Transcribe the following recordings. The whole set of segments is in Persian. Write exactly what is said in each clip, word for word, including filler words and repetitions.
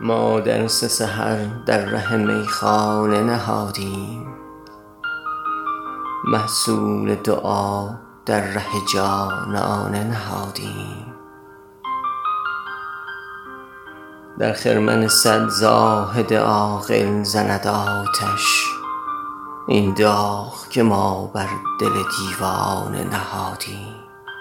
ما در سه سحر در ره میخانه نهادیم، محصول دعا در ره جانانه نهادیم. در خرمن صد زاهد عاقل زند آتش این داغ که ما بر دل دیوانه نهادیم.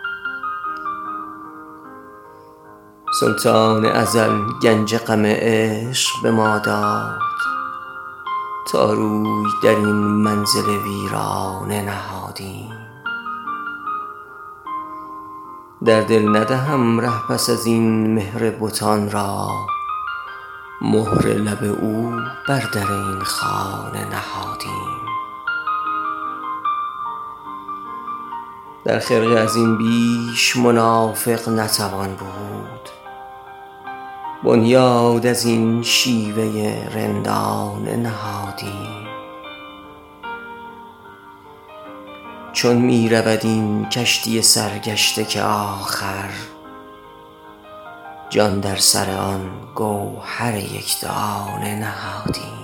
سلطان ازل گنج غم عشق به ما داد تا روی در این منزل ویرانه نهادیم. در دل ندهم ره پس از این مهر بتان را، مهر لب او بر در این خانه نهادیم. در خرقه از این بیش منافق نتوان بود، بنیاد از این شیوه رندانه نهادیم. چون می رود این کشتی سرگشته که آخر جان در سر آن گوهر یک دانه نهادیم.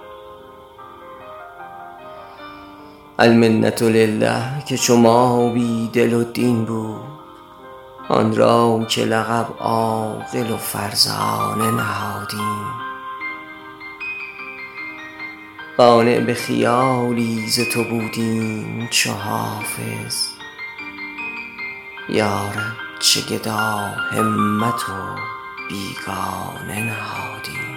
المنة لله که چو ما بی دل و دین بود، آن را که لقب عاقل و فرزانه نهادیم. قانع به خیالی ز تو بودیم چو حافظ، یارب چه گدا همت و بیگانه نهادیم.